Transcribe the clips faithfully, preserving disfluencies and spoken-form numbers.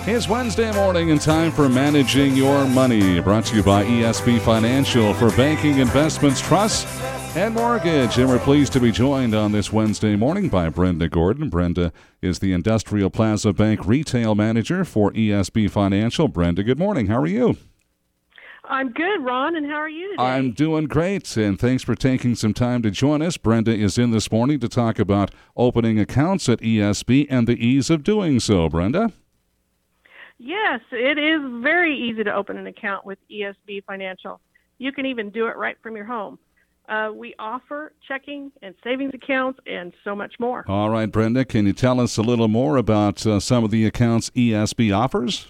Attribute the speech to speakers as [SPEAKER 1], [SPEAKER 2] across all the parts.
[SPEAKER 1] It's Wednesday morning and time for Managing Your Money, brought to you by E S B Financial for banking, investments, trusts, and mortgage. And we're pleased to be joined on this Wednesday morning by Brenda Gordon. Brenda is the Industrial Plaza Bank Retail Manager for E S B Financial. Brenda, good morning. How are you?
[SPEAKER 2] I'm good, Ron, and how are you today?
[SPEAKER 1] I'm doing great, and thanks for taking some time to join us. Brenda is in this morning to talk about opening accounts at E S B and the ease of doing so. Brenda?
[SPEAKER 2] Yes, it is very easy to open an account with E S B Financial. You can even do it right from your home. Uh, we offer checking and savings accounts and so much more.
[SPEAKER 1] All right, Brenda, can you tell us a little more about uh, some of the accounts E S B offers?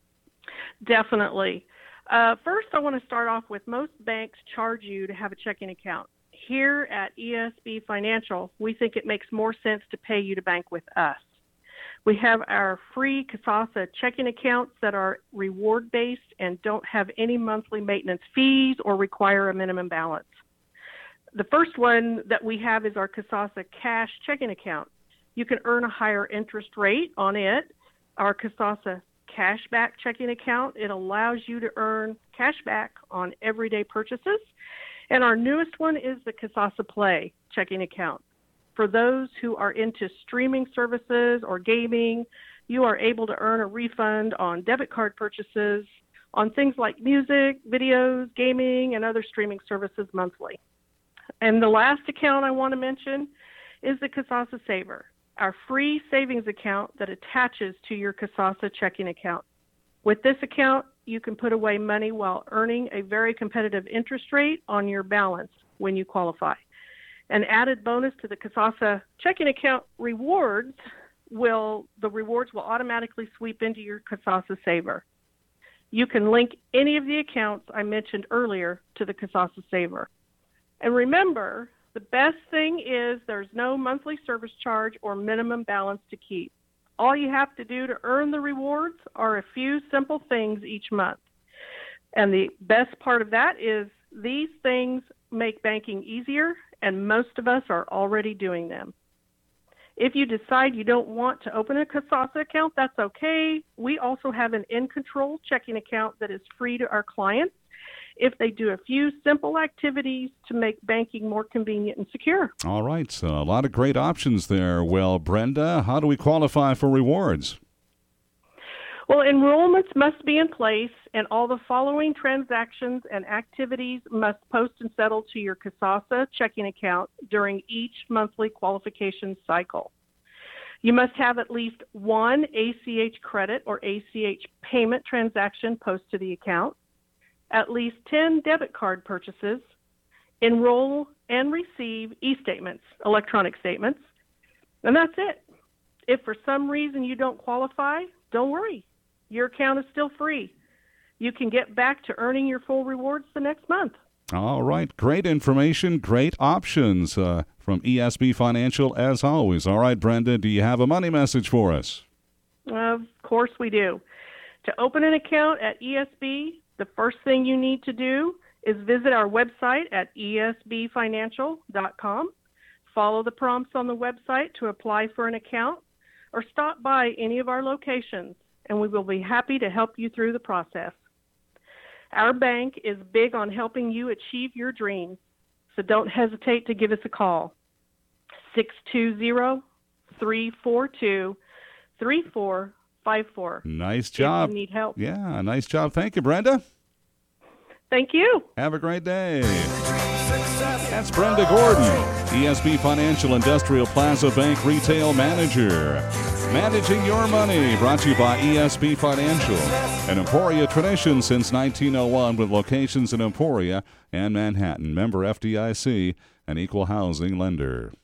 [SPEAKER 2] Definitely. Uh, first, I want to start off with most banks charge you to have a checking account. Here at E S B Financial, we think it makes more sense to pay you to bank with us. We have our free Kasasa checking accounts that are reward-based and don't have any monthly maintenance fees or require a minimum balance. The first one that we have is our Kasasa Cash checking account. You can earn a higher interest rate on it. Our Kasasa Cashback checking account, it allows you to earn cash back on everyday purchases. And our newest one is the Kasasa Play checking account. For those who are into streaming services or gaming, you are able to earn a refund on debit card purchases on things like music, videos, gaming, and other streaming services monthly. And the last account I want to mention is the Kasasa Saver, our free savings account that attaches to your Kasasa checking account. With this account, you can put away money while earning a very competitive interest rate on your balance when you qualify. An added bonus to the Kasasa checking account rewards will, the rewards will automatically sweep into your Kasasa Saver. You can link any of the accounts I mentioned earlier to the Kasasa Saver. And remember, the best thing is there's no monthly service charge or minimum balance to keep. All you have to do to earn the rewards are a few simple things each month. And the best part of that is these things make banking easier, and most of us are already doing them. If you decide you don't want to open a Kasasa account, that's okay. We also have an in-control checking account that is free to our clients if they do a few simple activities to make banking more convenient and secure.
[SPEAKER 1] All right, so a lot of great options there. Well, Brenda, how do we qualify for rewards?
[SPEAKER 2] Well, enrollments must be in place, and all the following transactions and activities must post and settle to your Kasasa checking account during each monthly qualification cycle. You must have at least one A C H credit or A C H payment transaction post to the account, at least ten debit card purchases, enroll and receive e-statements, electronic statements, and that's it. If for some reason you don't qualify, don't worry. Your account is still free. You can get back to earning your full rewards the next month.
[SPEAKER 1] All right. Great information, great options uh, from E S B Financial as always. All right, Brenda, do you have a money message for us?
[SPEAKER 2] Of course we do. To open an account at E S B, the first thing you need to do is visit our website at E S B financial dot com. Follow the prompts on the website to apply for an account, or stop by any of our locations, and we will be happy to help you through the process. Our bank is big on helping you achieve your dreams, so don't hesitate to give us a call. six two zero, three four two, three four five four.
[SPEAKER 1] Nice job.
[SPEAKER 2] If you need help.
[SPEAKER 1] Yeah, nice job. Thank you, Brenda.
[SPEAKER 2] Thank you.
[SPEAKER 1] Have a great day. That's Brenda Gordon, E S B Financial Industrial Plaza Bank Retail Manager. Managing Your Money, brought to you by E S B Financial, an Emporia tradition since nineteen oh one with locations in Emporia and Manhattan. Member F D I C, an equal housing lender.